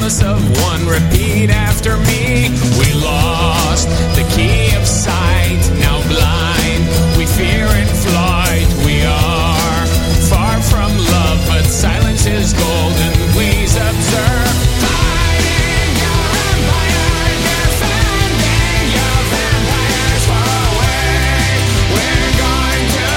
chorus of one, repeat after me. We lost the key of sight, now blind. We fear in flight. We are far from love, but silence is golden. Please observe. Fighting your empire, defending your vampires far away. We're going to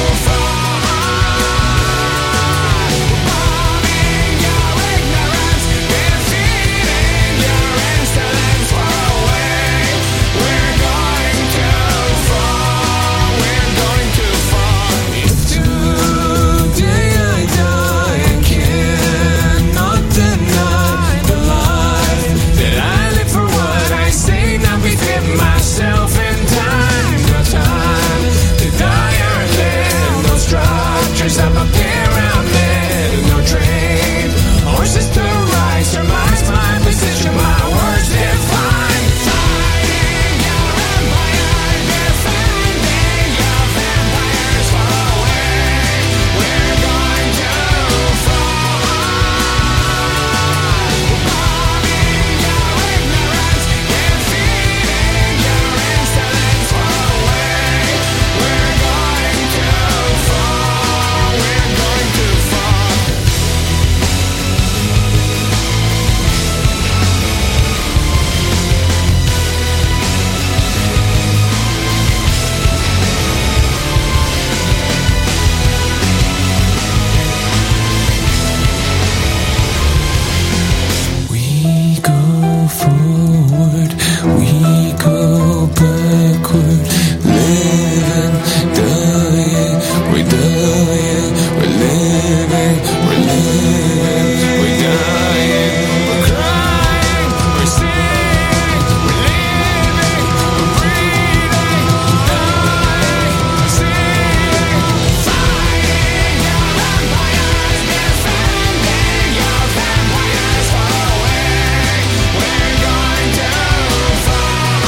fall. Bombing your ignorance, defeating your insolence far away. We're going to fall. We're going to fall. If today I die, I cannot deny the life that I live for what I say. Now within myself in time, no time to die or live. No structures of a pyramid, no train, horses to ride. Surmise my position, my words define. Fighting your empire, defending your vampires far away. We're going to fall. Bombing your ignorance, defeating your insolence far away. We're going to fall. We're going to fall. We go forward, we go backward, living, dying, we're living, we're dying, we're crying, we're singing, we're living, we're breathing, dying, singing, fighting your empires, defending your vampires far away. We're going to fall.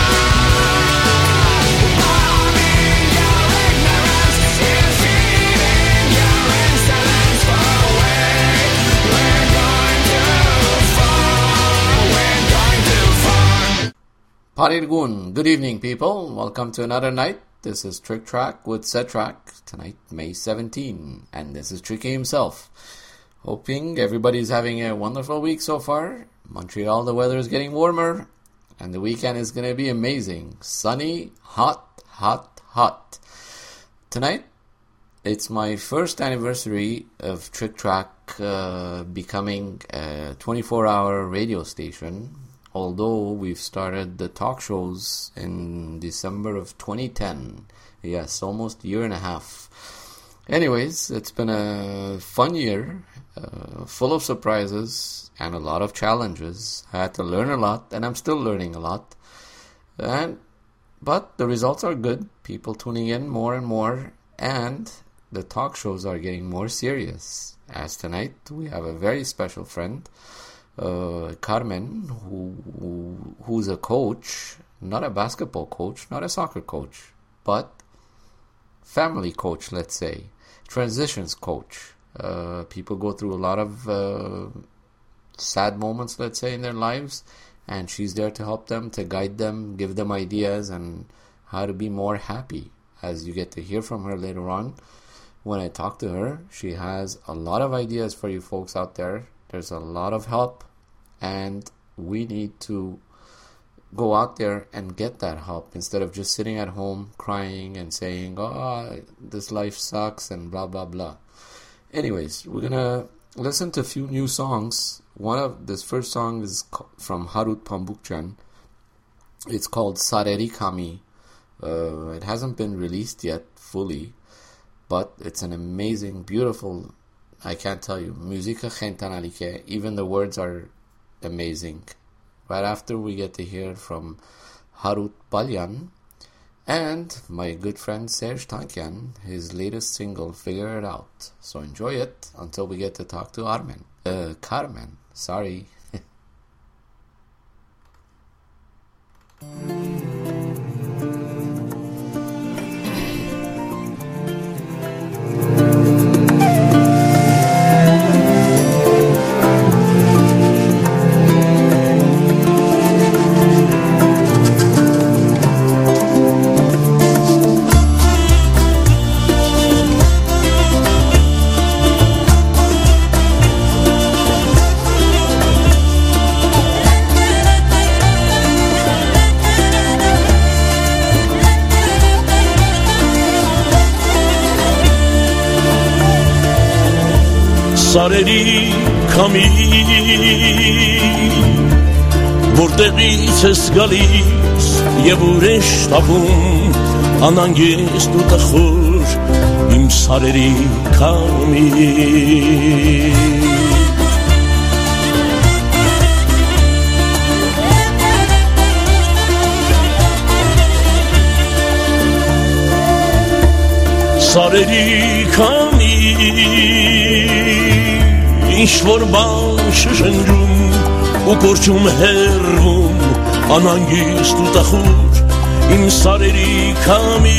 Bombing your ignorance, defeating your insolence far away. We're going to fall. We're going to fall. Parirgun, good evening, people. Welcome to another night. This is Trick Track with Setrak. Tonight, May 17, and this is Tricky himself. Hoping everybody's having a wonderful week so far. Montreal, the weather is getting warmer, and the weekend is going to be amazing. Sunny, hot, hot, hot. Tonight, it's my first anniversary of Trick Track becoming a 24-hour radio station. Although we've started the talk shows in December of 2010. Yes, almost a year and a half. Anyways, it's been a fun year, full of surprises and a lot of challenges. I had to learn a lot, and I'm still learning a lot. But the results are good. People tuning in more and more, and the talk shows are getting more serious. As tonight, we have a very special friend, Carmen, who's a coach, not a basketball coach, not a soccer coach, but family coach, let's say, transitions coach. People go through a lot of sad moments, let's say, in their lives, and she's there to help them, to guide them, give them ideas and how to be more happy. As you get to hear from her later on, when I talk to her, she has a lot of ideas for you folks out there. There's a lot of help, and we need to go out there and get that help instead of just sitting at home crying and saying, oh, this life sucks and blah, blah, blah. Anyways, we're going to listen to a few new songs. This first song is from Harut Pambukchan. It's called Sareri Kami. It hasn't been released yet fully, but it's an amazing, beautiful, I can't tell you, Musica Gentanalike. Even the words are amazing. Right after, we get to hear from Harut Palyan and my good friend Serge Tankian, his latest single, Figure It Out. So enjoy it until we get to talk to Carmen. Sorry. սարերի քամի որտեղից ես գալիս եւ ուր ես տավում անանգիստ ու տխուր իմ սարերի քամի Սարերի քամի ինչ-որ բան շշնջում ու կորչում հեռվում անանգիստ ու տխուր իմ սարերի քամի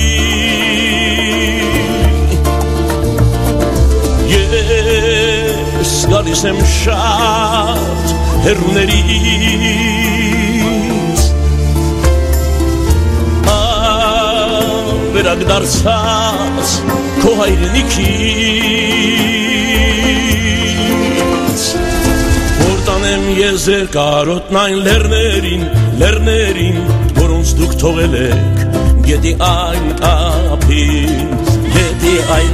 Ես գալիս եմ շատ հեռուներից Վերակ դարձած քո հայրենիքից Որ տանեմ ես ձեր կարոտն այն լեռներին որոնց դուք թողել եք գետի այն ափին գետի այն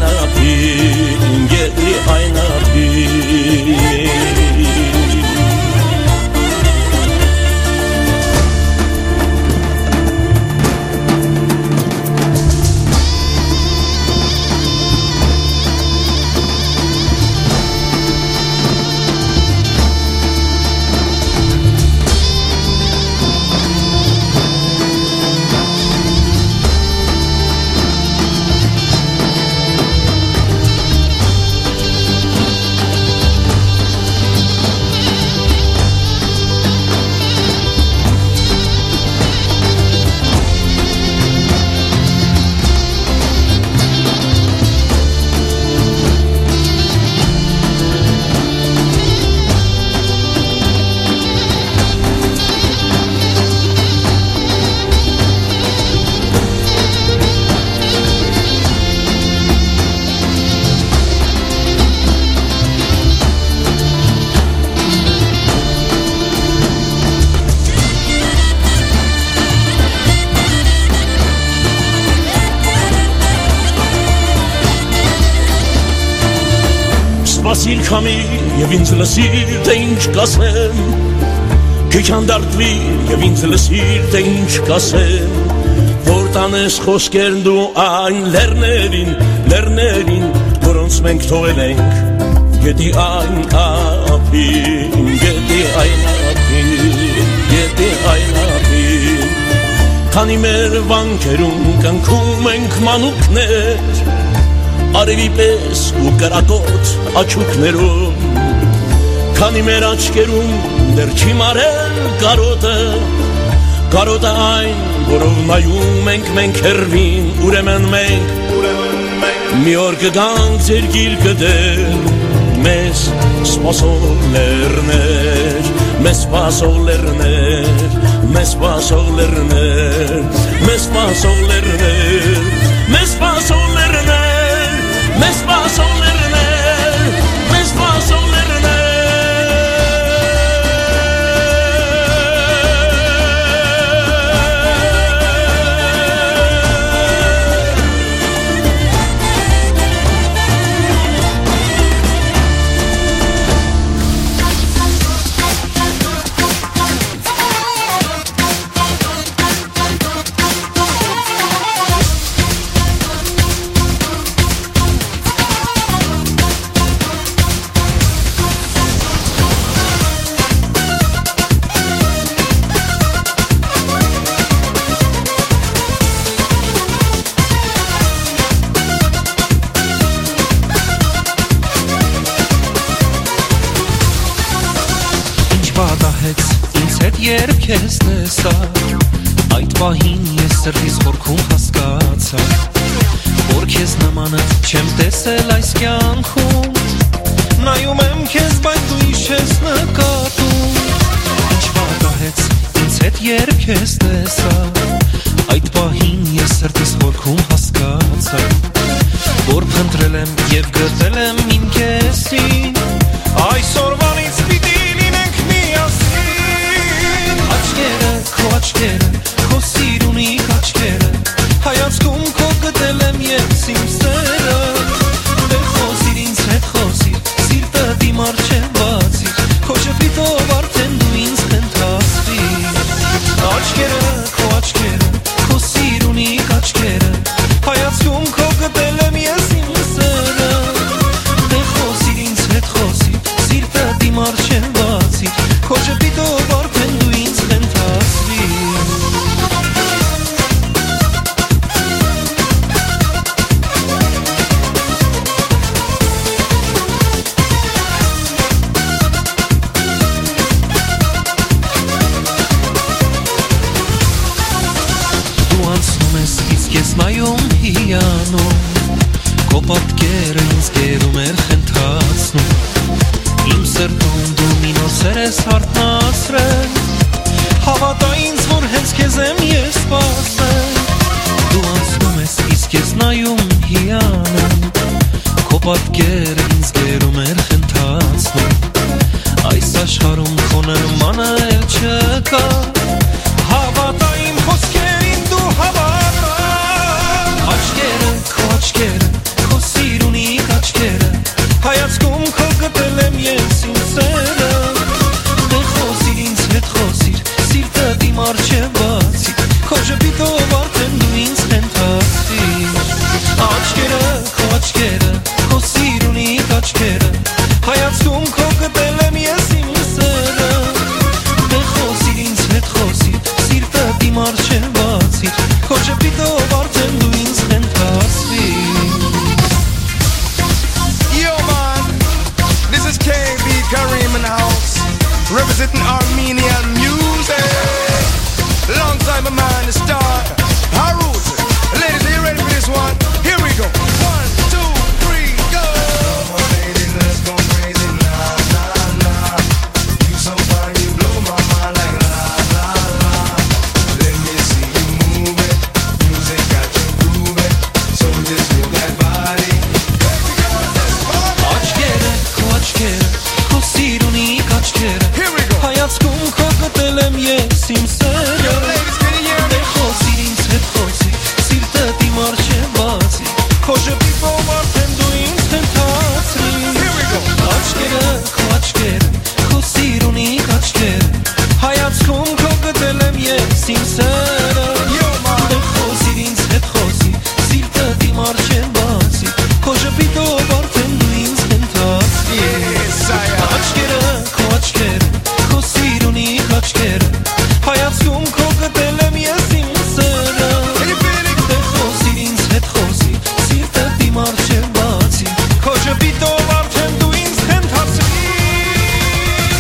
ափին Սպասիր քամի եւ ինձ լսիր թե ինչ կասեմ Քիչ հանդարտվի եւ ինձ լսիր թե ինչ կասեմ Որ տանես խոսքերն դու այն լեռներին որոնց մենք թողել ենք գետի այն ափին Քանի մեր վանքերում կնքում ենք մանուկներ Արևի պես ու կրակոտ աչուկներում Քանի մեր աչկերում դեռ չի մարել կարոտը այն որով նայում ենք մենք հեռվին ուրեմն մենք մի օր կգանք ձեր գիրկը դեր մեզ սպասող լեռներ մեզ սպասող լեռներ մեզ սպասող լեռներ մեզ սպասող լեռներ մեզ սպասող լեռներ Mes paso lerner, mes paso lerner երբ քեզ տեսա Այդ պահին ես սրտիս խորքում հասկացա Որ քեզ նմանը չեմ տեսել այս կյանքում Նայում եմ քեզ, բայց դու իշես նկատում Ինչ պատահեց ինձ հետ երբ քեզ տեսա Այդ պահին ես սրտիս խորքում հասկացա Որ փնտրել եմ և գտել եմ իմ կեսին Այսօրվանից պիտի լինենք միասին Քո աչքերը, քո սիրունիկ աչքերը Հայացքում քո գտել եմ ես իմ սերը Դե խոսիր ինձ հետ խոսիր, սիրտը սերես հարտնասրել Հավատա ինձ, որ հենց քեզ եմ ես սպասել Դու անցնում ես, իսկ ես նայում հիանում Քո պատկերը ինձ գերում էր խնդացնում Այս աշխարհում քո նմանը էլ չկա Հավատա իմ խոսքերին դու հավատա Աչքերը, քո սիրունիկ աչքերը Հայացքում քո գտել եմ ես իմ սերը Դե խոսիր ինձ հետ խոսիր, սիրտը դիմար չէ բացի Քո ժպիտով արդեն դու ինձ խենթացիր Աչքերը, քո սիրունիկ աչքերը Հայացքում քո գտել եմ ես իմ սերը Դե խոսիր ինձ հետ խոսիր, սիրտը դիմար չէ բացի Քո ժպիտով արդեն դու ինձ խենթացիր Yo man, this is KB Kareem in the house, representing Armenian music. Long time a man to start. Harut, ladies, are you ready for this one? Here we go. 1, 2, 3, go. Come on, ladies, let's go crazy. Nah, nah, nah. You so fine, you blow my mind like la, la, la. Let me see you move it. Music got you grooving. So just move that body. Քո սիրունիկ աչքերը Հայացքում քո գտել եմ ես իմ սերը Դե խոսիր ինձ հետ խոսիր Սիրտը դիմար չէ բացի Քո ժպիտով արդեն դու ինձ խենթացրիր Աչքերը, քո սիրունիկ աչքերը Հայացքում քո գտել եմ ես իմ սերը Դե խոսիր ինձ հետ խոսիր Սիրտը դիմար չէ բացի Քո ժպիտով արդեն դու ինձ խենթացրիր Քո սիրունիկ աչքերը Հայացքում քո գտել եմ ես իմ սերը Դե խոսիր ինձ հետ խոսիր Սիրտը դիմար չէ բացի Քո ժպիտով արդեն դու ինձ խենթացրիր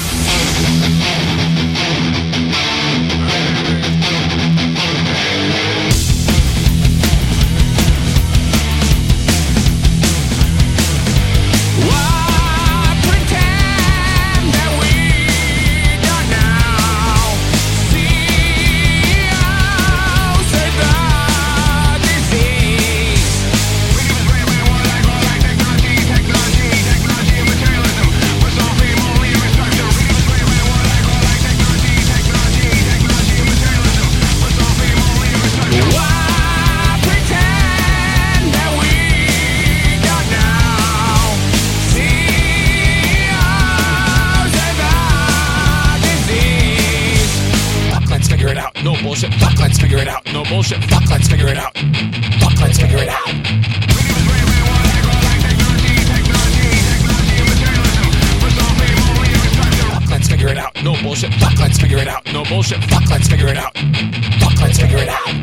Fuck, let's figure it out. No bullshit. Fuck, let's figure it out. Fuck, let's figure it out. Fuck, let's figure it out. No bullshit. Fuck, let's figure it out. No bullshit. Fuck, let's figure it out. Fuck, let's figure it out.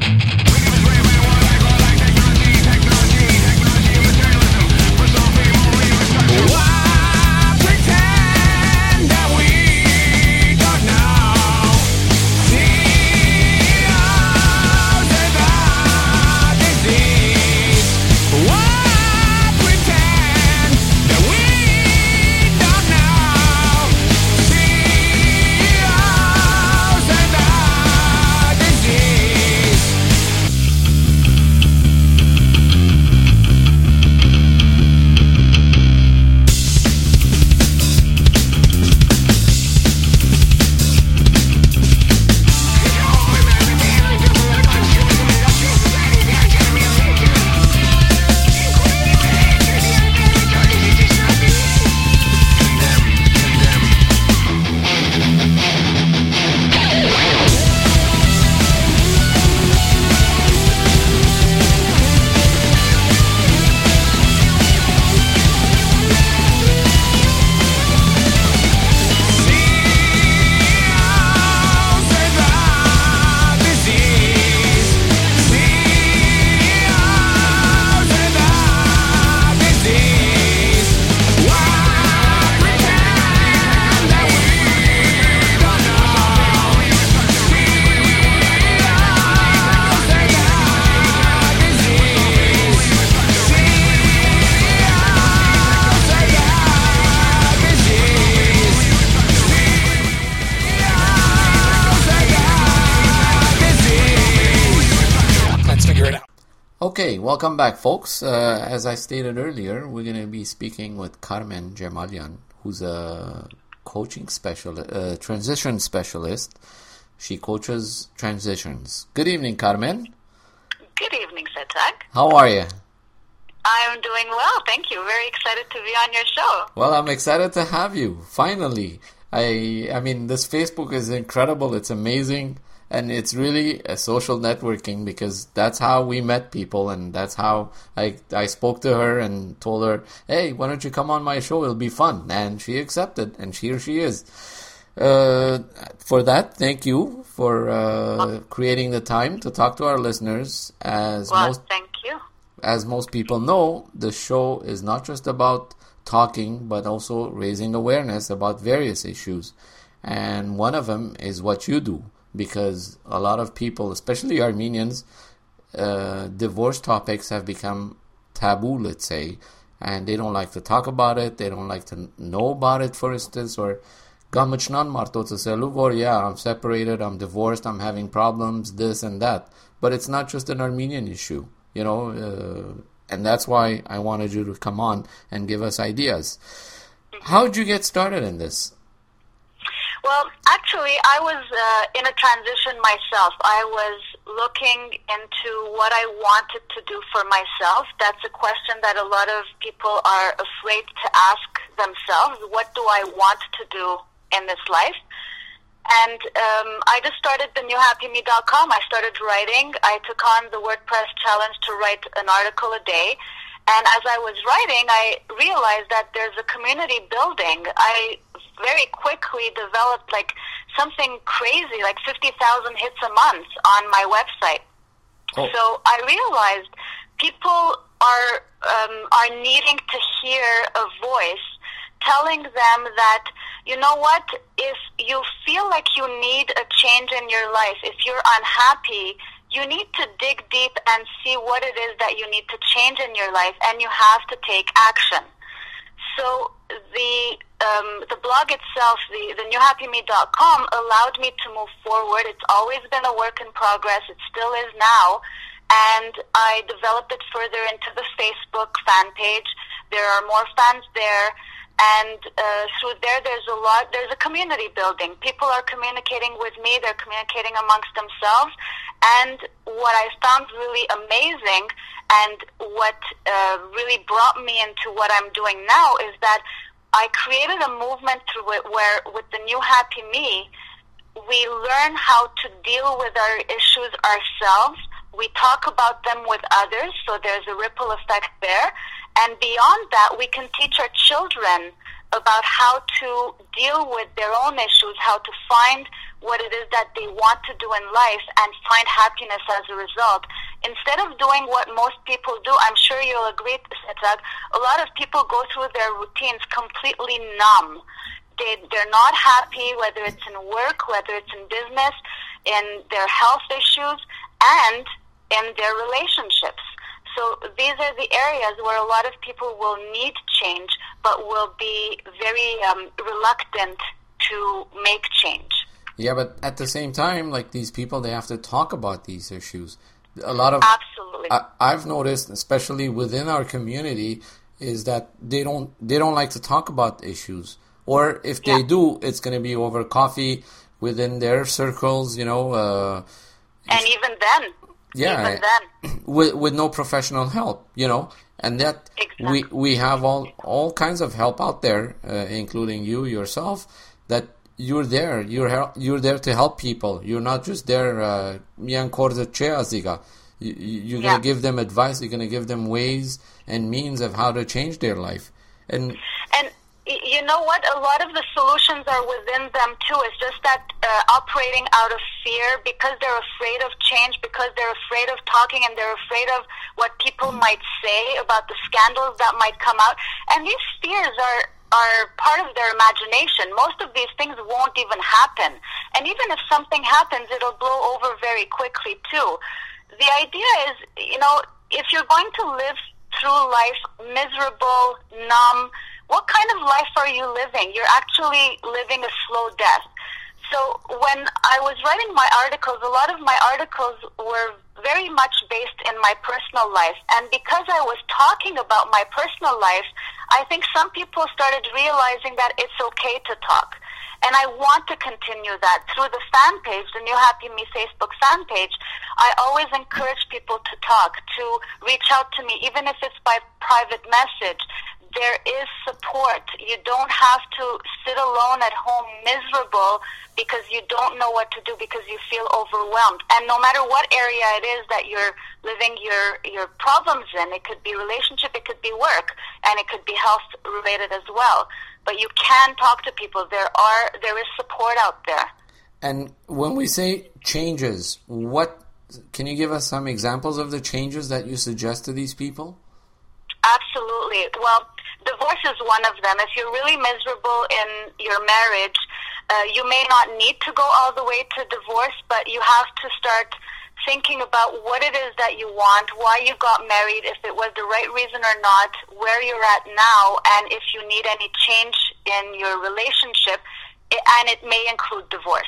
Okay, welcome back, folks. As I stated earlier, we're going to be speaking with Carmen Germalian, who's a coaching specialist, transition specialist. She coaches transitions. Good evening, Carmen. Good evening, Setak. How are you? I'm doing well, thank you. Very excited to be on your show. Well, I'm excited to have you, finally. I mean, this Facebook is incredible. It's amazing. And it's really a social networking because that's how we met people. And that's how I spoke to her and told her, hey, why don't you come on my show? It'll be fun. And she accepted. And here she is. For that, thank you for creating the time to talk to our listeners. Thank you. As most people know, the show is not just about talking, but also raising awareness about various issues. And one of them is what you do, because a lot of people, especially Armenians, divorce topics have become taboo, let's say, and they don't like to talk about it. They don't like to know about it, for instance, or yeah, I'm separated, I'm divorced, I'm having problems, this and that. But it's not just an Armenian issue, you know, and that's why I wanted you to come on and give us ideas. How did you get started in this? Well, actually, I was in a transition myself. I was looking into what I wanted to do for myself. That's a question that a lot of people are afraid to ask themselves. What do I want to do in this life? And I just started the newhappyme.com. I started writing. I took on the WordPress challenge to write an article a day. And as I was writing, I realized that there's a community building. I very quickly developed like something crazy, like 50,000 hits a month on my website. Oh. So I realized people are needing to hear a voice telling them that, you know what, if you feel like you need a change in your life, if you're unhappy, you need to dig deep and see what it is that you need to change in your life, and you have to take action. So the blog itself, the newhappyme.com, allowed me to move forward. It's always been a work in progress. It still is now. And I developed it further into the Facebook fan page. There are more fans there. And through there's a community building. People are communicating with me. They're communicating amongst themselves. And what I found really amazing and what really brought me into what I'm doing now is that I created a movement through it where with the New Happy Me, we learn how to deal with our issues ourselves. We talk about them with others, so there's a ripple effect there. And beyond that, we can teach our children about how to deal with their own issues, how to find what it is that they want to do in life and find happiness as a result. Instead of doing what most people do, I'm sure you'll agree, Setak, a lot of people go through their routines completely numb. They're not happy, whether it's in work, whether it's in business, in their health issues, and in their relationships. So these are the areas where a lot of people will need change, but will be very reluctant to make change. Yeah, but at the same time, like these people, they have to talk about these issues. A lot of absolutely. I've noticed, especially within our community, is that they don't like to talk about issues, or if they do, it's going to be over coffee within their circles, you know. And even then. Yeah, with no professional help, you know, and that exactly. we have all kinds of help out there, including you yourself. That you're there to help people. You're not just there. You're gonna give them advice. You're gonna give them ways and means of how to change their life. And you know what? A lot of the solutions are within them too. It's just that operating out of fear, because they're afraid of change, because they're afraid of talking, and they're afraid of what people might say about the scandals that might come out. And these fears are part of their imagination. Most of these things won't even happen. And even if something happens, it'll blow over very quickly too. The idea is, you know, if you're going to live through life miserable, numb, what kind of life are you living? You're actually living a slow death. So when I was writing my articles, a lot of my articles were very much based in my personal life. And because I was talking about my personal life, I think some people started realizing that it's okay to talk. And I want to continue that through the fan page, the New Happy Me Facebook fan page. I always encourage people to talk, to reach out to me, even if it's by private message. There is support. You don't have to sit alone at home miserable because you don't know what to do, because you feel overwhelmed. And no matter what area it is that you're living your problems in, it could be relationship, it could be work, and it could be health related as well. But you can talk to people. There is support out there. And when we say changes, can you give us some examples of the changes that you suggest to these people? Absolutely. Well, divorce is one of them. If you're really miserable in your marriage, you may not need to go all the way to divorce, but you have to start thinking about what it is that you want, why you got married, if it was the right reason or not, where you're at now, and if you need any change in your relationship, and it may include divorce.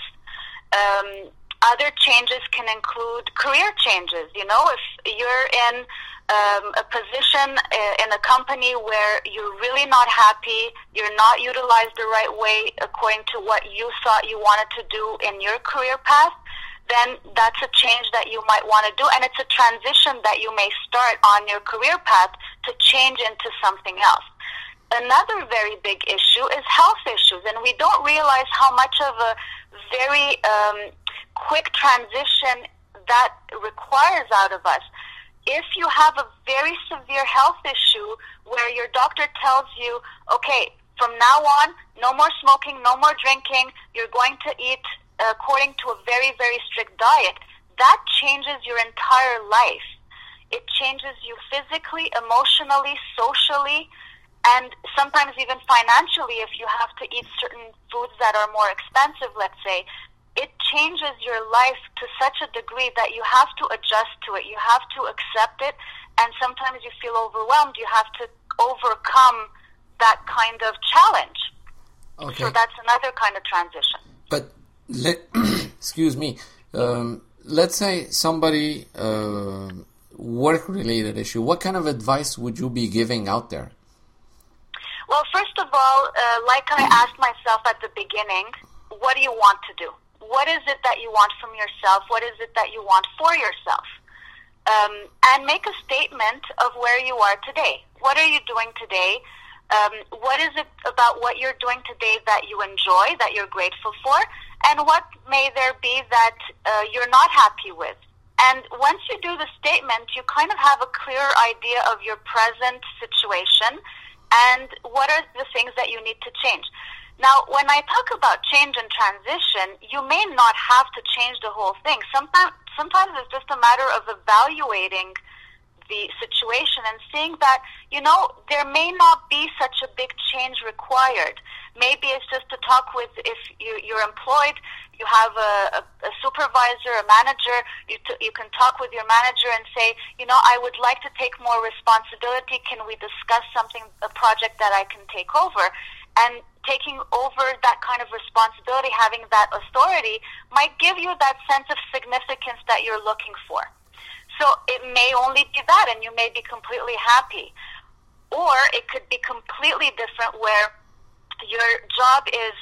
Other changes can include career changes. You know, if you're in a position in a company where you're really not happy, you're not utilized the right way according to what you thought you wanted to do in your career path, then that's a change that you might want to do, and it's a transition that you may start on your career path to change into something else. Another very big issue is health issues, and we don't realize how much of a very quick transition that requires out of us. If you have a very severe health issue where your doctor tells you, okay, from now on, no more smoking, no more drinking, you're going to eat according to a very, very strict diet, that changes your entire life. It changes you physically, emotionally, socially, and sometimes even financially if you have to eat certain foods that are more expensive, let's say. It changes your life to such a degree that you have to adjust to it. You have to accept it, and sometimes you feel overwhelmed. You have to overcome that kind of challenge. Okay. So that's another kind of transition. But excuse me. Let's say somebody work-related issue. What kind of advice would you be giving out there? Well, first of all, like I asked myself at the beginning, what do you want to do? What is it that you want from yourself? What is it that you want for yourself? And make a statement of where you are today. What are you doing today? What is it about what you're doing today that you enjoy, that you're grateful for? And what may there be that you're not happy with? And once you do the statement, you kind of have a clearer idea of your present situation and what are the things that you need to change. Now, when I talk about change and transition, you may not have to change the whole thing. Sometimes it's just a matter of evaluating the situation and seeing that, you know, there may not be such a big change required. Maybe it's just to talk with, if you're employed, you have a supervisor, a manager, you can talk with your manager and say, you know, I would like to take more responsibility. Can we discuss something, a project that I can take over? And taking over that kind of responsibility, having that authority, might give you that sense of significance that you're looking for. So it may only be that, and you may be completely happy. Or it could be completely different, where your job is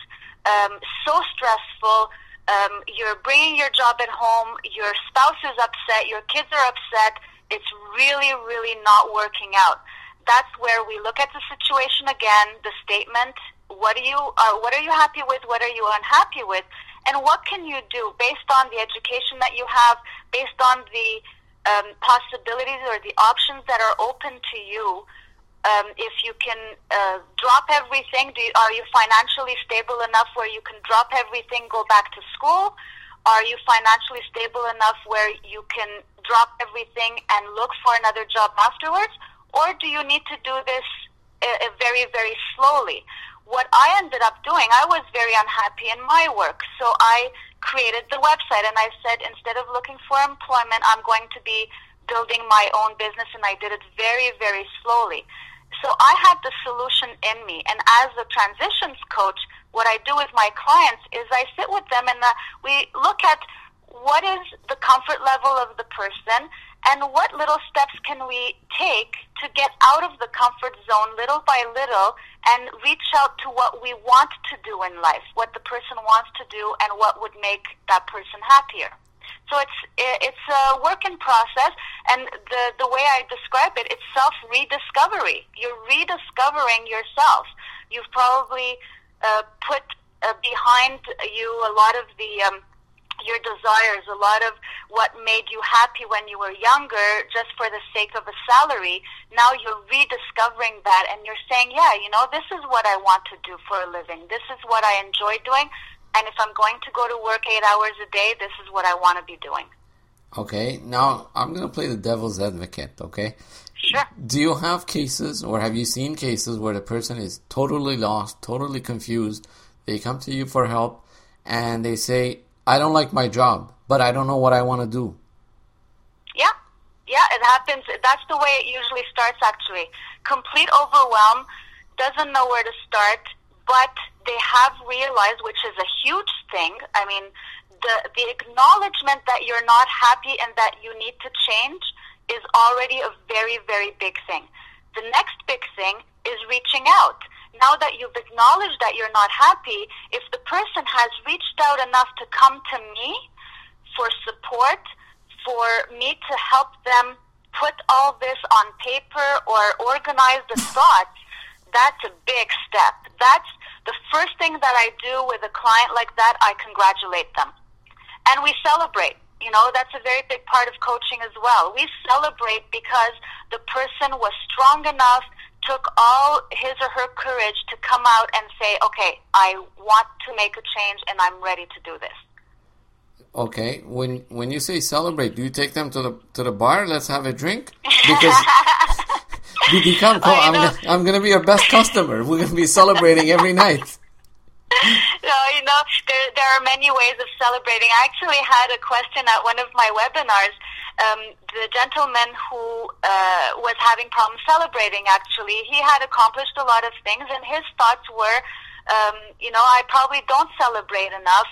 so stressful, you're bringing your job at home, your spouse is upset, your kids are upset, it's really, really not working out. That's where we look at the situation again, the statement, what are you happy with, what are you unhappy with, and what can you do based on the education that you have, based on the possibilities or the options that are open to you. If you can drop everything, are you financially stable enough where you can drop everything, go back to school? Are you financially stable enough where you can drop everything and look for another job afterwards? Or do you need to do this very, very slowly? What I ended up doing, I was very unhappy in my work, so I created the website and I said, instead of looking for employment, I'm going to be building my own business, and I did it very, very slowly. So I had the solution in me, and as a transitions coach, what I do with my clients is I sit with them and we look at what is the comfort level of the person and what little steps can we take to get out of the comfort zone little by little and reach out to what we want to do in life, what the person wants to do, and what would make that person happier. So it's a work in process, and the way I describe it, it's self-rediscovery. You're rediscovering yourself. You've probably put behind you a lot of your desires, a lot of what made you happy when you were younger just for the sake of a salary. Now you're rediscovering that and you're saying, yeah, this is what I want to do for a living. This is what I enjoy doing. And if I'm going to go to work 8 hours a day, this is what I want to be doing. Okay, now I'm going to play the devil's advocate, okay? Sure. Do you have cases, or have you seen cases where the person is totally lost, totally confused, they come to you for help, and they say, I don't like my job, but I don't know what I want to do? Yeah, it happens. That's the way it usually starts, actually. Complete overwhelm, doesn't know where to start, but they have realized, which is a huge thing. I mean, the acknowledgement that you're not happy and that you need to change is already a very, very big thing. The next big thing is reaching out. Now that you've acknowledged that you're not happy, if the person has reached out enough to come to me for support, for me to help them put all this on paper or organize the thoughts, that's a big step. That's the first thing that I do with a client like that. I congratulate them. And we celebrate. That's a very big part of coaching as well. We celebrate because the person was strong enough, took all his or her courage to come out and say, okay, I want to make a change and I'm ready to do this. Okay, when you say celebrate, do you take them to the bar? Let's have a drink? Because I'm going to be your best customer. We're going to be celebrating every night. No, there are many ways of celebrating. I actually had a question at one of my webinars. The gentleman who was having problems celebrating, actually, he had accomplished a lot of things, and his thoughts were, I probably don't celebrate enough.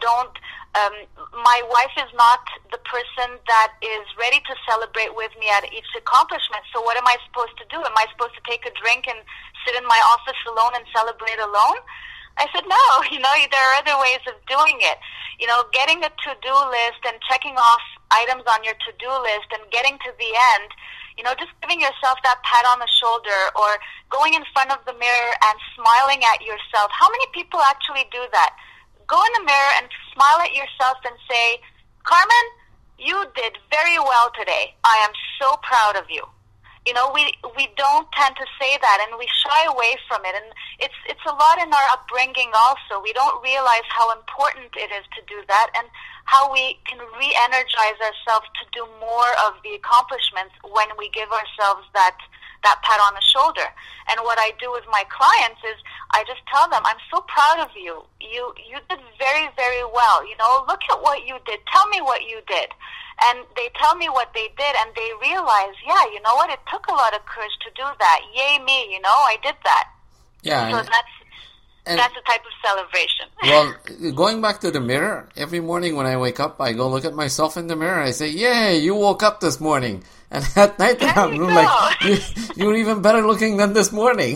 My wife is not the person that is ready to celebrate with me at each accomplishment. So what am I supposed to do? Am I supposed to take a drink and sit in my office alone and celebrate alone? I said, no, there are other ways of doing it. Getting a to-do list and checking off items on your to-do list and getting to the end, just giving yourself that pat on the shoulder or going in front of the mirror and smiling at yourself. How many people actually do that? Go in the mirror and smile at yourself and say, Carmen, you did very well today. I am so proud of you. We don't tend to say that, and we shy away from it. And it's a lot in our upbringing also. We don't realize how important it is to do that and how we can re-energize ourselves to do more of the accomplishments when we give ourselves that pat on the shoulder. And what I do with my clients is I just tell them, I'm so proud of you. You did very, very well. Look at what you did. Tell me what you did. And they tell me what they did, and they realize, yeah, you know what? It took a lot of courage to do that. Yay me, I did that. Yeah. So that's a type of celebration. Well, going back to the mirror, every morning when I wake up, I go look at myself in the mirror. I say, yay, you woke up this morning. And at night, I'm like, you're even better looking than this morning.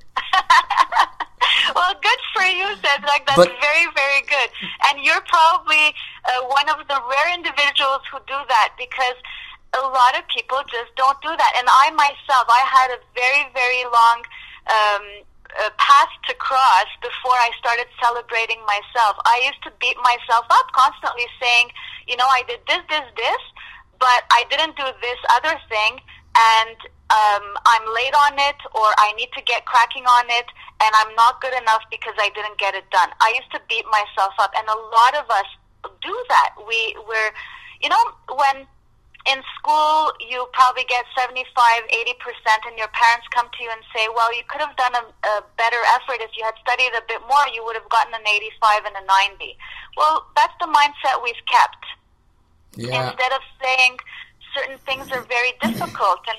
Well, good for you, Cedric. That's very, very good. And you're probably one of the rare individuals who do that, because a lot of people just don't do that. And I myself, I had a very, very long path to cross before I started celebrating myself. I used to beat myself up constantly saying, I did this, but I didn't do this other thing, and I'm late on it, or I need to get cracking on it, and I'm not good enough because I didn't get it done. I used to beat myself up, and a lot of us do that. We're when in school you probably get 75-80%, and your parents come to you and say, well, you could have done a better effort. If you had studied a bit more, you would have gotten an 85 and a 90. Well, that's the mindset we've kept. Yeah. Instead of saying certain things are very difficult. And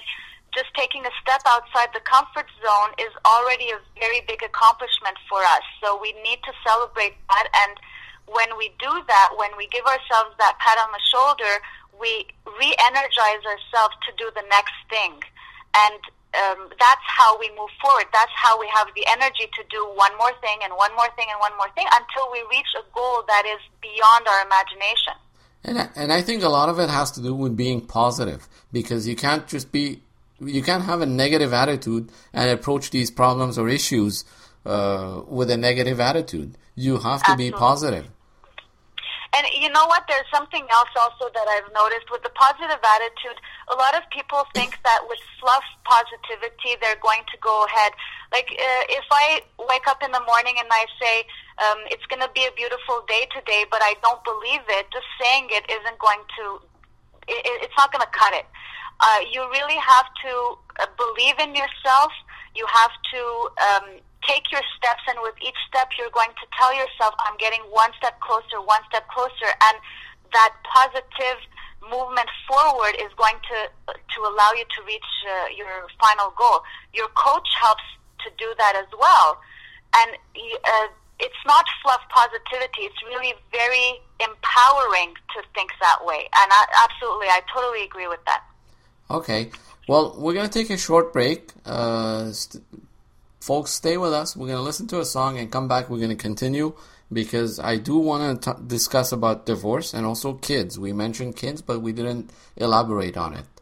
just taking a step outside the comfort zone is already a very big accomplishment for us. So we need to celebrate that. And when we do that, when we give ourselves that pat on the shoulder, we re-energize ourselves to do the next thing. And that's how we move forward. That's how we have the energy to do one more thing and one more thing and one more thing until we reach a goal that is beyond our imagination. And I think a lot of it has to do with being positive, because you can't have a negative attitude and approach these problems or issues with a negative attitude. You have to be positive. And you know what? There's something else also that I've noticed with the positive attitude. A lot of people think that with fluff positivity, they're going to go ahead. Like if I wake up in the morning and I say, it's going to be a beautiful day today, but I don't believe it, just saying it isn't going to, it's not going to cut it. You really have to believe in yourself. You have to take your steps, and with each step you're going to tell yourself, I'm getting one step closer, and that positive movement forward is going to allow you to reach your final goal. Your coach helps to do that as well. And it's not fluff positivity. It's really very empowering to think that way. And I totally agree with that. Okay. Well, we're going to take a short break. Folks, stay with us. We're going to listen to a song and come back. We're going to continue, because I do want to discuss about divorce and also kids. We mentioned kids, but we didn't elaborate on it.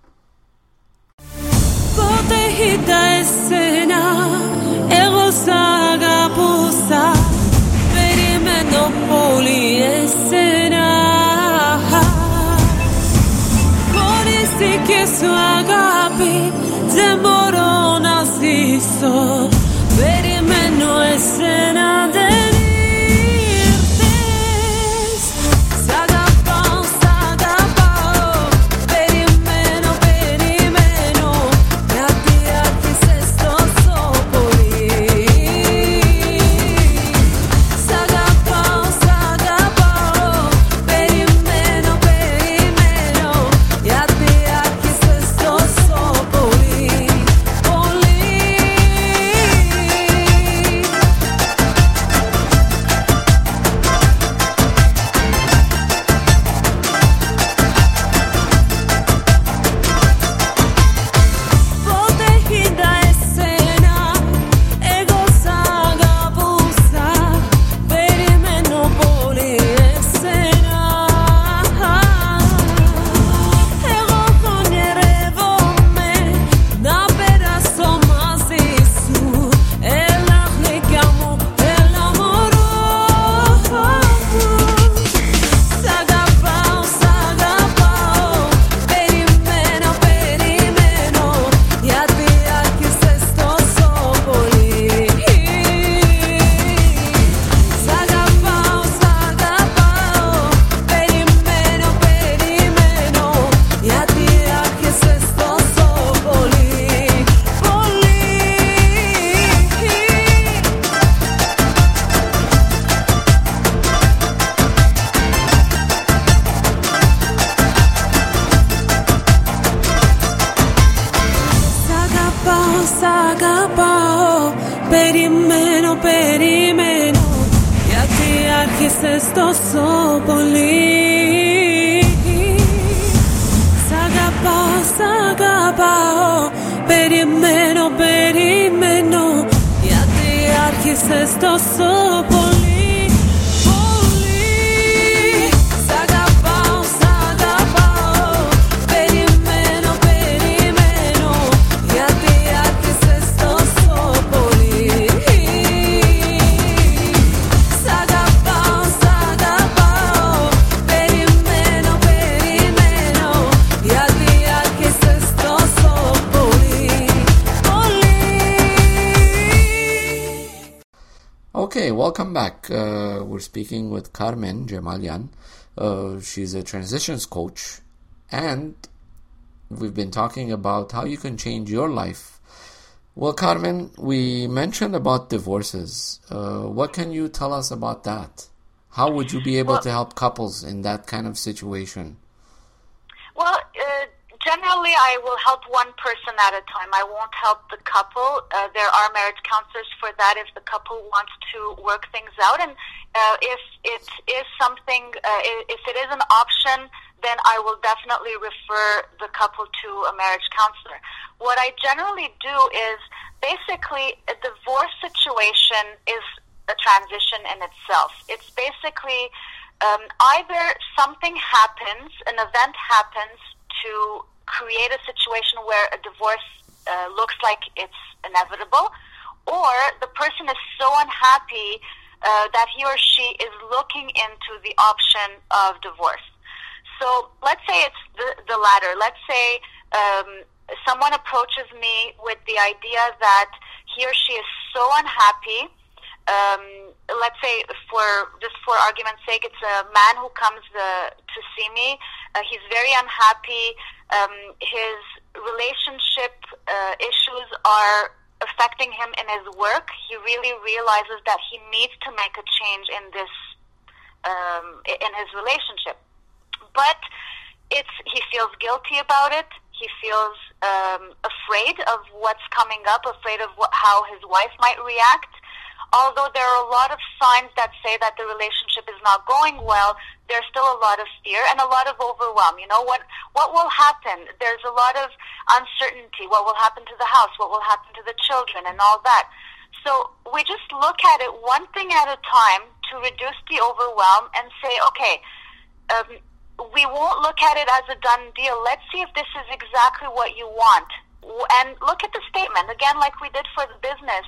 So perimeno escena de irtes sagapao perimeno gratia che sesto sopoli sagapao perimeno gratia che sesto sopoli. Perimeno, γιατί άρχισες τόσο πολύ. Σ' αγαπάω, περιμένω, γιατί άρχισες τόσο πολύ, πολύ. Σ' αγαπάω, περιμένω, γιατί άρχισες τόσο πολύ. Okay, welcome back. We're speaking with Carmen Gemalyan. She's a transitions coach, and we've been talking about how you can change your life. Well, Carmen, we mentioned about divorces. What can you tell us about that? How would you be able to help couples in that kind of situation? Well, generally Generally, I will help one person at a time. I won't help the couple. There are marriage counselors for that if the couple wants to work things out. And if it is something, if it is an option, then I will definitely refer the couple to a marriage counselor. What I generally do is basically a divorce situation is a transition in itself. It's basically either something happens, an event happens to create a situation where a divorce looks like it's inevitable, or the person is so unhappy that he or she is looking into the option of divorce. So let's say it's the latter. Let's say someone approaches me with the idea that he or she is so unhappy. Let's say, for argument's sake, it's a man who comes to see me. He's very unhappy. His relationship issues are affecting him in his work. He really realizes that he needs to make a change in this in his relationship. But he feels guilty about it. He feels afraid of what's coming up, afraid of how his wife might react. Although there are a lot of signs that say that the relationship is not going well, there's still a lot of fear and a lot of overwhelm. You know, what will happen? There's a lot of uncertainty. What will happen to the house? What will happen to the children and all that? So we just look at it one thing at a time to reduce the overwhelm and say, okay, we won't look at it as a done deal. Let's see if this is exactly what you want. And look at the statement, again, like we did for the business,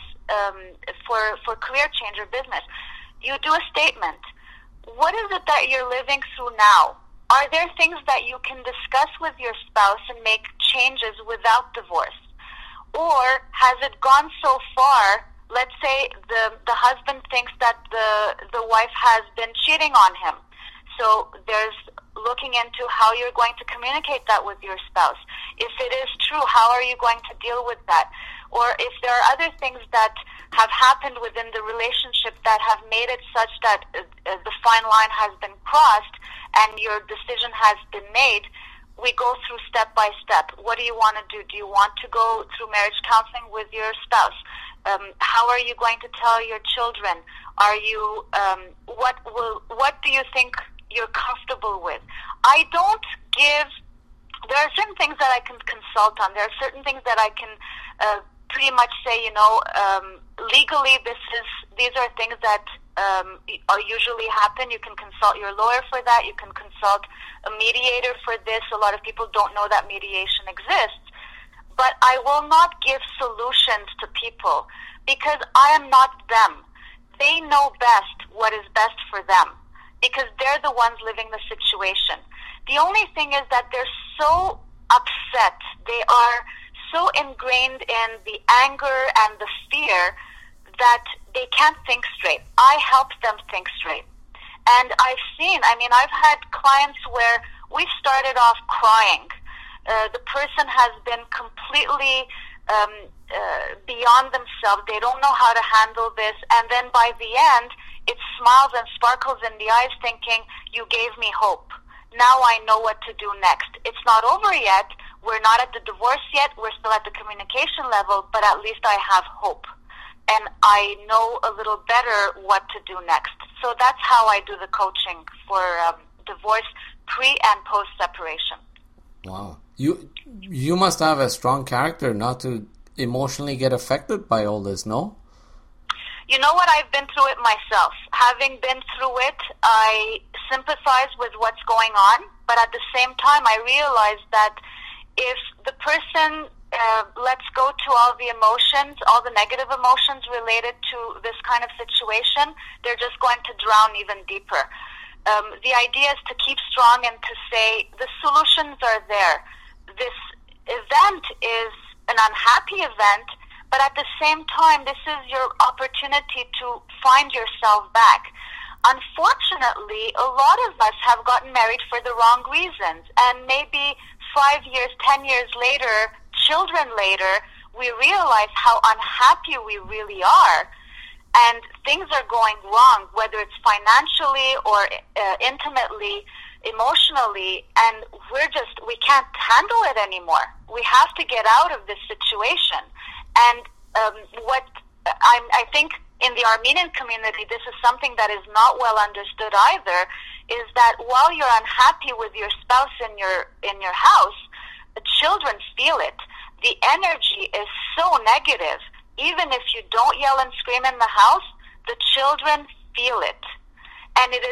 for career change or business. You do a statement. What is it that you're living through now? Are there things that you can discuss with your spouse and make changes without divorce? Or has it gone so far, let's say the husband thinks that the wife has been cheating on him. So there's looking into how you're going to communicate that with your spouse. If it is true, how are you going to deal with that? Or if there are other things that have happened within the relationship that have made it such that the fine line has been crossed and your decision has been made, we go through step by step. What do you want to do? Do you want to go through marriage counseling with your spouse? How are you going to tell your children? Are you what do you think you're comfortable with? I don't give. There are certain things that I can consult on. There are certain things that I can pretty much say, legally these are things that usually happen. You can consult your lawyer for that. You can consult a mediator for this. A lot of people don't know that mediation exists. But I will not give solutions to people because I am not them. They know best what is best for them because they're the ones living the situation. The only thing is that they're so upset. They are so ingrained in the anger and the fear that they can't think straight. I help them think straight. And I've had clients where we started off crying. The person has been completely beyond themselves. They don't know how to handle this. And then by the end, it smiles and sparkles in the eyes thinking, you gave me hope. Now I know what to do next. It's not over yet. We're not at the divorce yet. We're still at the communication level, but at least I have hope. And I know a little better what to do next. So that's how I do the coaching for divorce pre- and post-separation. Wow. You must have a strong character not to emotionally get affected by all this, no? You know what? I've been through it myself. Having been through it, I sympathize with what's going on, but at the same time, I realize that if the person lets go to all the emotions, all the negative emotions related to this kind of situation, they're just going to drown even deeper. The idea is to keep strong and to say the solutions are there. This event is an unhappy event, but at the same time, this is your opportunity to find yourself back. Unfortunately, a lot of us have gotten married for the wrong reasons, and maybe 5 years, 10 years later, children later, we realize how unhappy we really are, and things are going wrong, whether it's financially or intimately. emotionally, and we can't handle it anymore. We have to get out of this situation. And I think in the Armenian community, this is something that is not well understood either, is that while you're unhappy with your spouse in your house, the children feel it. The energy is so negative. Even if you don't yell and scream in the house, the children feel it. And it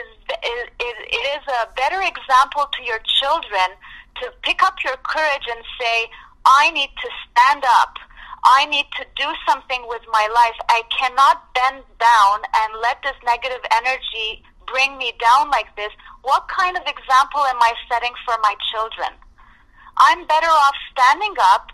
is a better example to your children to pick up your courage and say, I need to stand up. I need to do something with my life. I cannot bend down and let this negative energy bring me down like this. What kind of example am I setting for my children? I'm better off standing up,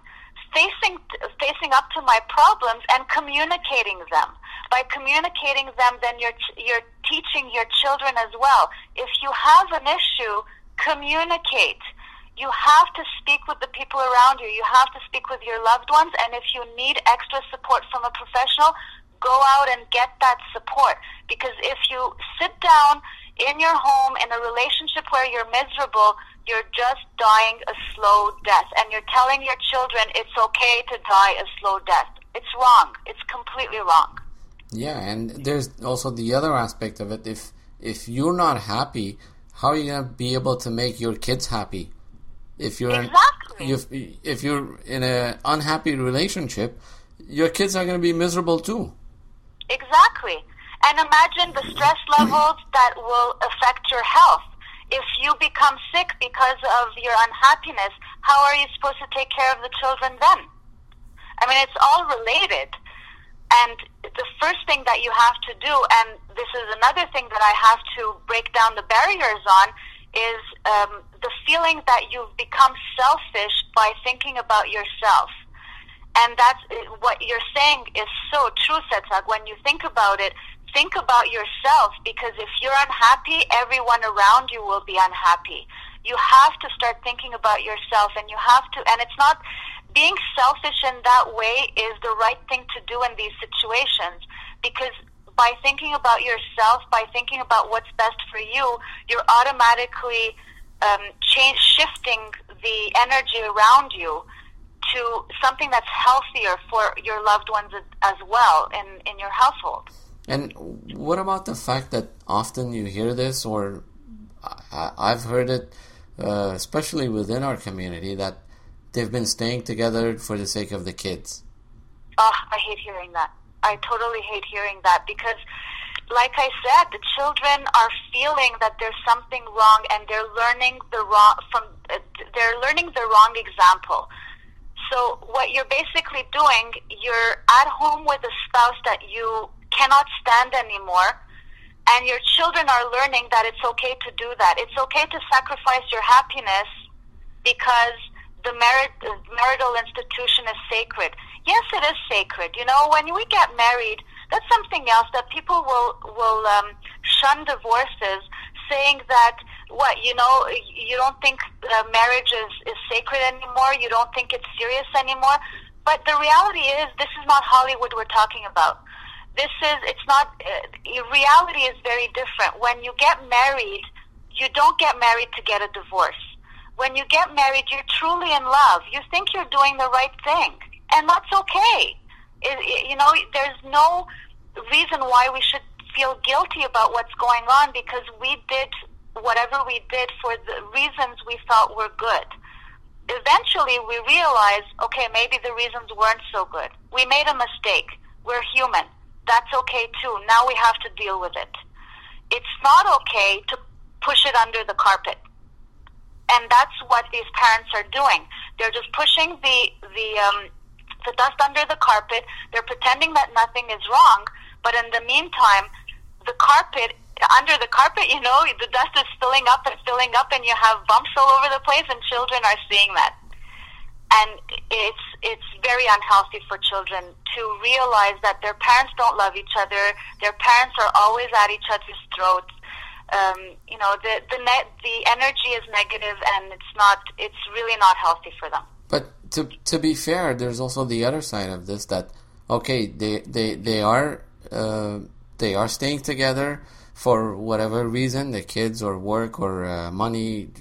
facing up to my problems and communicating them. By communicating them, then you're teaching your children as well. If you have an issue, communicate. You have to speak with the people around you. You have to speak with your loved ones. And if you need extra support from a professional, go out and get that support. Because if you sit down in your home in a relationship where you're miserable, you're just dying a slow death. And you're telling your children it's okay to die a slow death. It's wrong. It's completely wrong. Yeah, and there's also the other aspect of it. If you're not happy, how are you going to be able to make your kids happy? If you're if you're in an unhappy relationship, your kids are going to be miserable too. Exactly. And imagine the stress levels that will affect your health. If you become sick because of your unhappiness, how are you supposed to take care of the children then? I mean, it's all related. And the first thing that you have to do, and this is another thing that I have to break down the barriers on, is the feeling that you've become selfish by thinking about yourself. And that's what you're saying is so true, Setzag. When you think about it, think about yourself, because if you're unhappy, everyone around you will be unhappy. You have to start thinking about yourself, and you have to, and it's not, being selfish in that way is the right thing to do in these situations, because by thinking about yourself, by thinking about what's best for you, you're automatically shifting the energy around you to something that's healthier for your loved ones as well in your household. And what about the fact that often you hear this, or I've heard it, especially within our community, that they've been staying together for the sake of the kids? Oh, I hate hearing that. I totally hate hearing that, because, like I said, the children are feeling that there's something wrong, and they're learning the wrong example. So what you're basically doing, you're at home with a spouse that you cannot stand anymore, and your children are learning that it's okay to do that. It's okay to sacrifice your happiness because the marital institution is sacred. Yes, it is sacred. You know, when we get married, that's something else that people will shun divorces, saying that, you don't think marriage is sacred anymore, you don't think it's serious anymore. But the reality is, this is not Hollywood we're talking about. Reality is very different. When you get married, you don't get married to get a divorce. When you get married, you're truly in love. You think you're doing the right thing, and that's okay. There's no reason why we should feel guilty about what's going on, because we did whatever we did for the reasons we thought were good. Eventually, we realized, okay, maybe the reasons weren't so good. We made a mistake. We're human. That's okay too. Now we have to deal with it. It's not okay to push it under the carpet. And that's what these parents are doing. They're just pushing the dust under the carpet. They're pretending that nothing is wrong. But in the meantime, under the carpet, the dust is filling up, and you have bumps all over the place, and children are seeing that. And it's very unhealthy for children to realize that their parents don't love each other. Their parents are always at each other's throats. The energy is negative, and it's really not healthy for them. But to be fair, there's also the other side of this, that okay, they are staying together for whatever reason, the kids or work or money,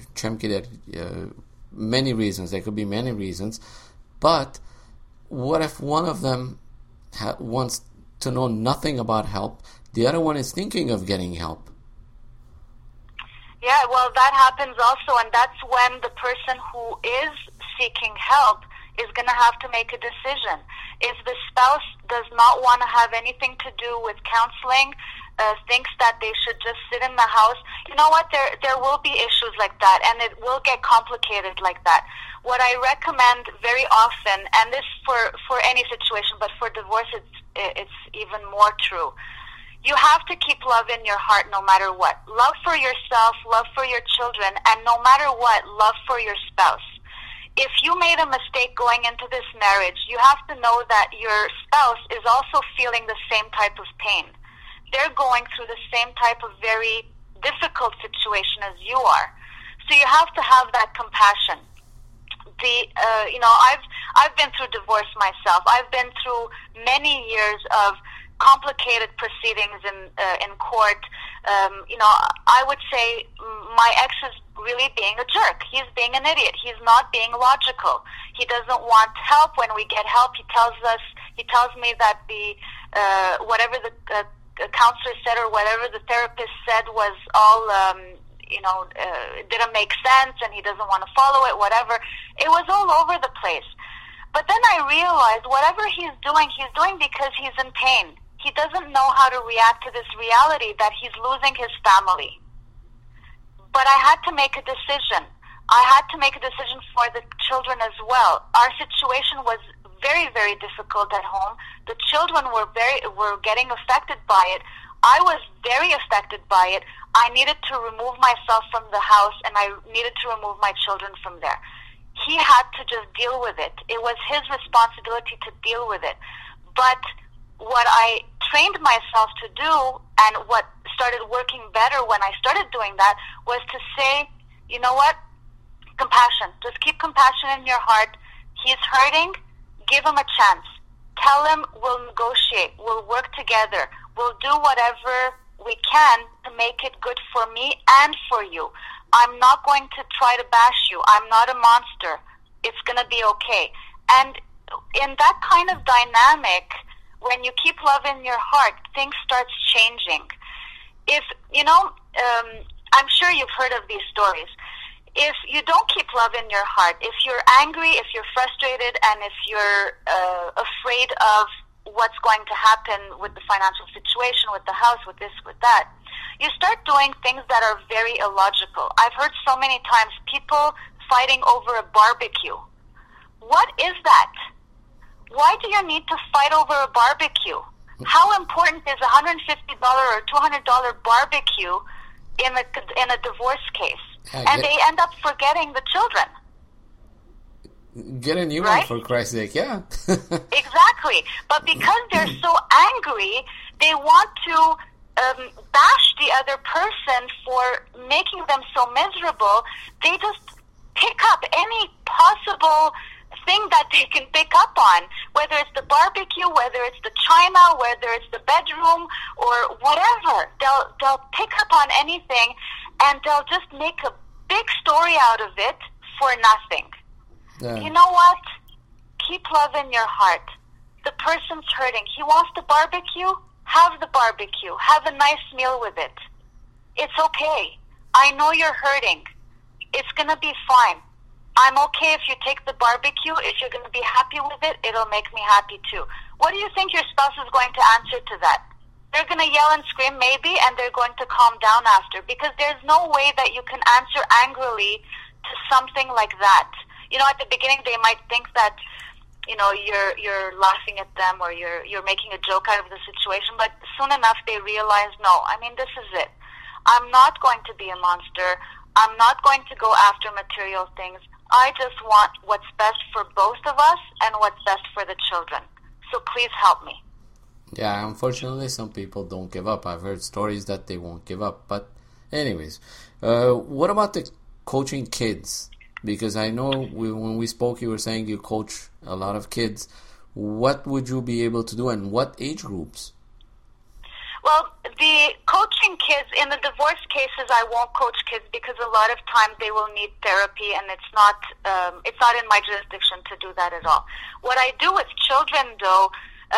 many reasons. There could be many reasons. But what if one of them wants to know nothing about help, the other one is thinking of getting help? Yeah, well, that happens also, and that's when the person who is seeking help is going to have to make a decision. If the spouse does not want to have anything to do with counseling, thinks that they should just sit in the house, you know what, there will be issues like that, and it will get complicated like that. What I recommend very often, and this for any situation, but for divorce it's even more true, you have to keep love in your heart no matter what. Love for yourself, love for your children, and no matter what, love for your spouse. If you made a mistake going into this marriage, you have to know that your spouse is also feeling the same type of pain. They're going through the same type of very difficult situation as you are. So you have to have that compassion. I've been through divorce myself. I've been through many years of complicated proceedings in court. I would say my ex is really being a jerk. He's being an idiot. He's not being logical. He doesn't want help. When we get help, he tells me that whatever the counselor said or whatever the therapist said was all it didn't make sense, and he doesn't want to follow it, whatever. It was all over the place. But then I realized whatever he's doing because he's in pain. He doesn't know how to react to this reality that he's losing his family. But I had to make a decision. I had to make a decision for the children as well. Our situation was very, very difficult at home. The children were getting affected by it. I was very affected by it. I needed to remove myself from the house, and I needed to remove my children from there. He had to just deal with it. It was his responsibility to deal with it. But what I trained myself to do, and what started working better when I started doing that, was to say, you know what? Compassion. Just keep compassion in your heart. He's hurting. Give him a chance. Tell him we'll negotiate. We'll work together. We'll do whatever we can to make it good for me and for you. I'm not going to try to bash you. I'm not a monster. It's going to be okay. And in that kind of dynamic, when you keep love in your heart, things starts changing. If, I'm sure you've heard of these stories. If you don't keep love in your heart, if you're angry, if you're frustrated, and if you're afraid of what's going to happen with the financial situation, with the house, with this, with that, you start doing things that are very illogical. I've heard so many times people fighting over a barbecue. What is that? Why do you need to fight over a barbecue? How important is a $150 or $200 barbecue in a divorce case? And they end up forgetting the children. Get a new right? one, for Christ's sake, yeah. Exactly. But because they're so angry, they want to bash the other person for making them so miserable. They just pick up any possible thing that they can pick up on, whether it's the barbecue, whether it's the china, whether it's the bedroom, or whatever. They'll pick up on anything, and they'll just make a big story out of it for nothing. Yeah. You know what? Keep love in your heart. The person's hurting. He wants the barbecue? Have the barbecue. Have a nice meal with it. It's okay. I know you're hurting. It's going to be fine. I'm okay if you take the barbecue. If you're going to be happy with it, it'll make me happy too. What do you think your spouse is going to answer to that? They're going to yell and scream maybe, and they're going to calm down after, because there's no way that you can answer angrily to something like that. At the beginning they might think that, you're laughing at them, or you're making a joke out of the situation, but soon enough they realize, no, this is it. I'm not going to be a monster. I'm not going to go after material things. I just want what's best for both of us and what's best for the children. So please help me. Yeah, unfortunately, some people don't give up. I've heard stories that they won't give up. But anyways, what about the coaching kids? Because I know when we spoke, you were saying you coach a lot of kids. What would you be able to do, and what age groups? Well, the coaching kids, in the divorce cases, I won't coach kids because a lot of times they will need therapy, and it's not in my jurisdiction to do that at all. What I do with children, though,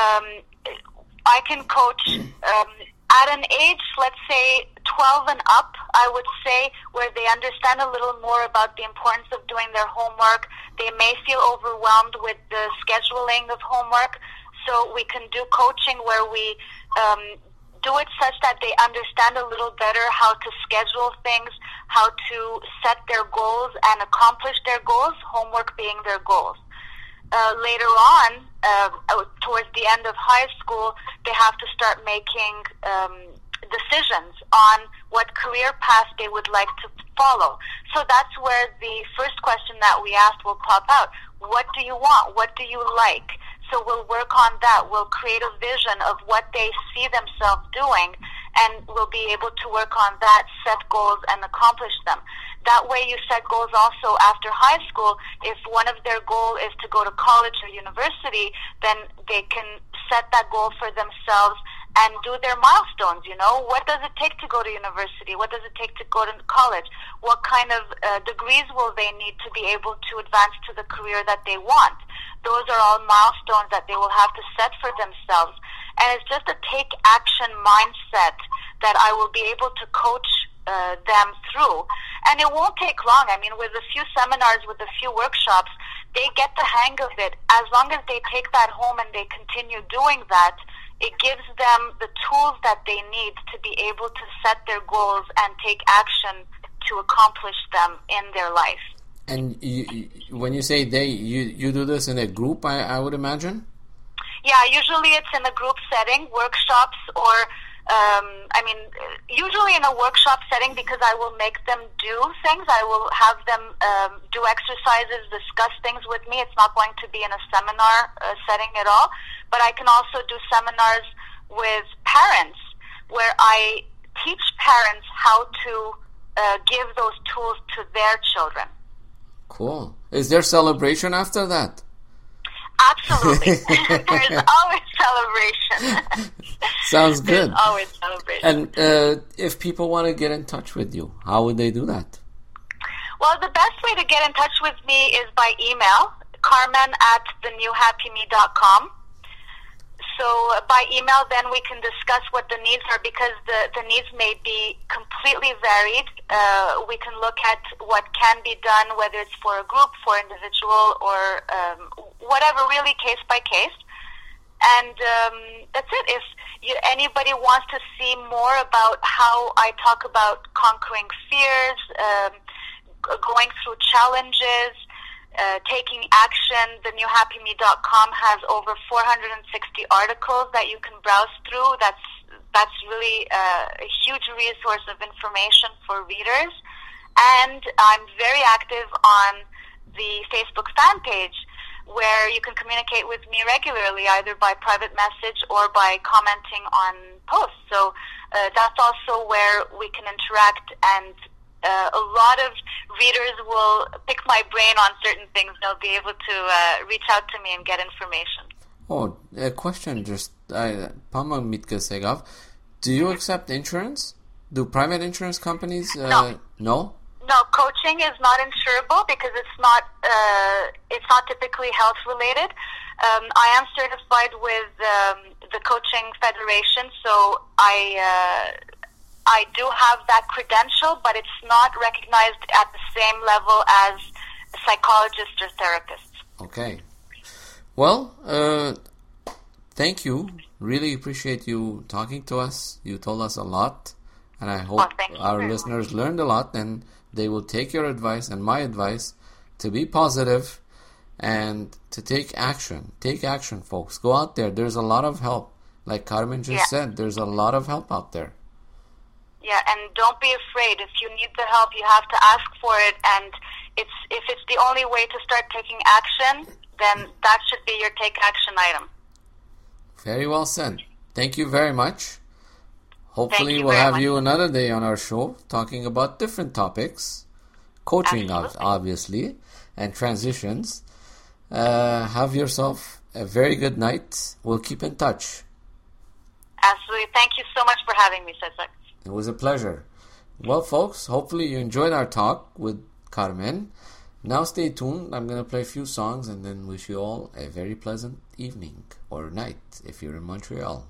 I can coach at an age, let's say 12 and up, I would say, where they understand a little more about the importance of doing their homework. They may feel overwhelmed with the scheduling of homework, so we can do coaching where we do it such that they understand a little better how to schedule things, how to set their goals and accomplish their goals, homework being their goals. Later on, towards the end of high school, they have to start making decisions on what career path they would like to follow. So that's where the first question that we asked will pop out. What do you want? What do you like? So we'll work on that. We'll create a vision of what they see themselves doing, and we'll be able to work on that, set goals, and accomplish them. That way you set goals also after high school. If one of their goal is to go to college or university, then they can set that goal for themselves and do their milestones, you know. What does it take to go to university? What does it take to go to college? What kind of degrees will they need to be able to advance to the career that they want? Those are all milestones that they will have to set for themselves. And it's just a take action mindset that I will be able to coach them through. And it won't take long. I mean, with a few seminars, with a few workshops, they get the hang of it. As long as they take that home and they continue doing that, it gives them the tools that they need to be able to set their goals and take action to accomplish them in their life. And when you say they, you do this in a group, I would imagine? Yeah, usually it's in a group setting, workshops, or usually in a workshop setting, because I will make them do things. I will have them do exercises, discuss things with me. It's not going to be in a seminar setting at all. But I can also do seminars with parents where I teach parents how to give those tools to their children. Cool. Is there celebration after that? Absolutely. There's always celebration. Sounds good. There's always celebration. And if people want to get in touch with you, how would they do that? Well, the best way to get in touch with me is by email, carmen@thenewhappyme.com. So by email, then we can discuss what the needs are, because the needs may be completely varied. We can look at what can be done, whether it's for a group, for individual, or whatever, really case by case. And that's it. If anybody wants to see more about how I talk about conquering fears, going through challenges, taking action, thenewhappyme.com has over 460 articles that you can browse through. That's really a huge resource of information for readers. And I'm very active on the Facebook fan page, where you can communicate with me regularly, either by private message or by commenting on posts. So that's also where we can interact, and a lot of readers will pick my brain on certain things. They'll be able to reach out to me and get information. Oh, a question just, do you accept insurance? Do private insurance companies? No. No? No, coaching is not insurable because it's not typically health related. I am certified with the Coaching Federation, so I do have that credential, but it's not recognized at the same level as psychologists or therapists. Okay. Well, thank you. Really appreciate you talking to us. You told us a lot, and I hope our listeners learned a lot, and they will take your advice and my advice to be positive and to take action. Take action, folks. Go out there. There's a lot of help. Like Carmen just said, there's a lot of help out there. Yeah, and don't be afraid. If you need the help, you have to ask for it. And if it's the only way to start taking action, then that should be your take action item. Very well said. Thank you very much. Hopefully we'll have you another day on our show talking about different topics. Coaching, obviously, and transitions. Have yourself a very good night. We'll keep in touch. Absolutely. Thank you so much for having me, Cesar. It was a pleasure. Well, folks, hopefully you enjoyed our talk with Carmen. Now stay tuned. I'm going to play a few songs and then wish you all a very pleasant evening or night if you're in Montreal.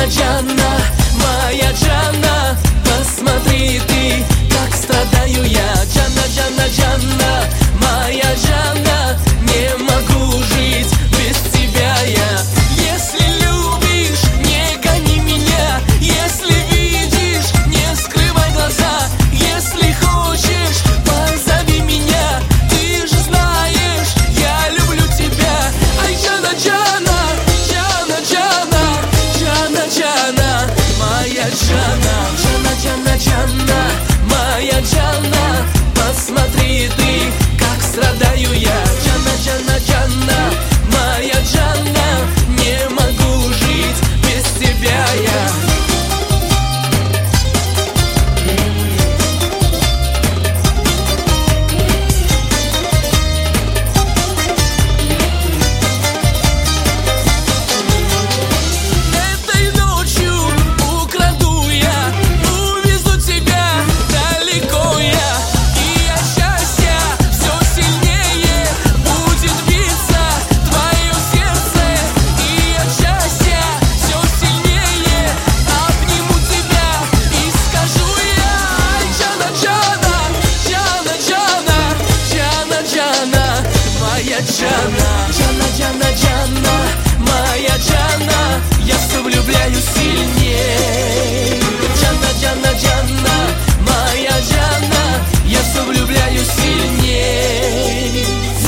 Джана, Джана, моя Джана, посмотри ты, как страдаю я. Джана, Джана, Джана, моя Джана, не могу жить без тебя я. Если любишь, не гони меня, если видишь, не скрывай глаза, если хочешь, позови меня, ты же знаешь, я люблю тебя. Ай, Джана, Джана, Джана, Джана, Джана, Джана, моя Джана. Джана, Джана, Джана, моя Джана, посмотри ты, как страдаю я. Джана, Джана, Джана, моя Джана, не могу жить без тебя я. Этой ночью украду я, увезу тебя далеко я, и от счастья все сильнее будет биться твое сердце, и от счастья все сильнее обниму тебя и скажу я. Ай, Джана, Джана, Джана, Джана, Джана, Джана, моя Джана. Джана, Джана, Джана, моя Джана, я все влюбляюсь сильнее. Джана, Джана, Джана, моя Джана, я все влюбляюсь сильнее.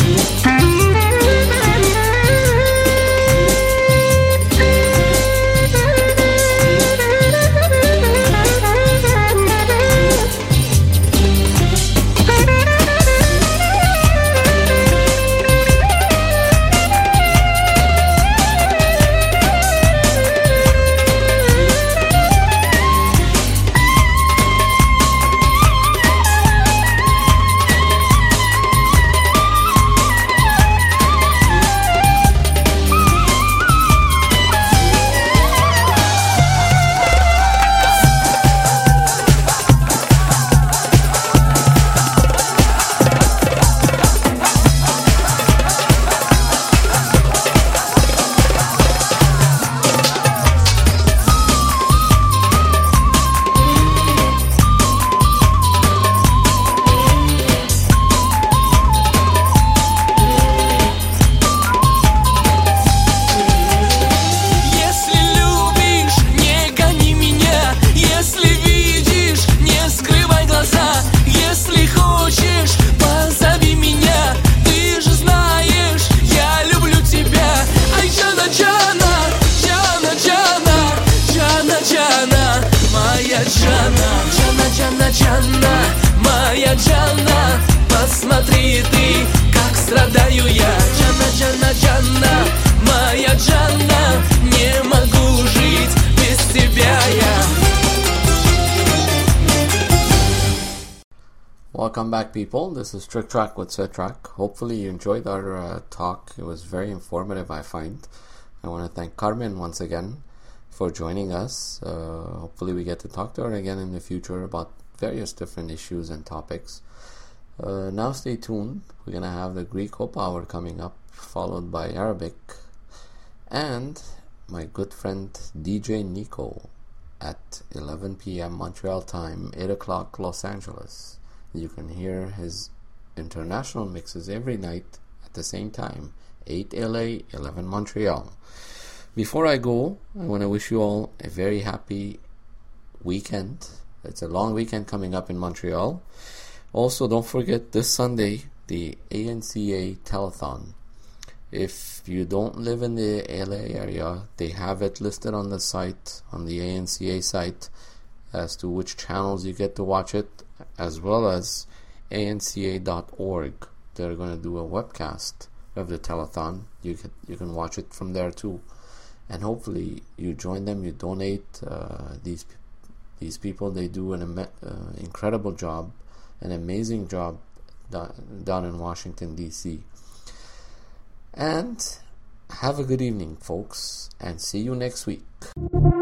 Если любишь, не гони меня, если видишь, не скрывай глаза, если хочешь, позови меня, ты же знаешь, я люблю тебя. Ай, Джана, Джана, Джана, Джана, Джана, Джана, моя Джана. Джана, Джана, Джана, моя Джана, посмотри ты, как страдаю я. Джана, Джана, Джана, моя Джана, не могу жить без тебя я. Welcome back, people. This is Trick Track with Setrak. Hopefully you enjoyed our talk. It was very informative, I find. I want to thank Carmen once again for joining us. Hopefully we get to talk to her again in the future about various different issues and topics. Now stay tuned. We're going to have the Greek Hope Hour coming up, followed by Arabic, and my good friend DJ Nico at 11 p.m. Montreal time, 8 o'clock Los Angeles. You can hear his international mixes every night at the same time, 8 LA, 11 Montreal. Before I go, I want to wish you all a very happy weekend. It's a long weekend coming up in Montreal. Also, don't forget this Sunday, the ANCA Telethon. If you don't live in the LA area, they have it listed on the site, on the ANCA site, as to which channels you get to watch it, as well as anca.org. They're going to do a webcast of the telethon. You can watch it from there too, and hopefully you join them. You donate. These people, they do an incredible job, an amazing job down in Washington DC. And have a good evening, folks, and see you next week.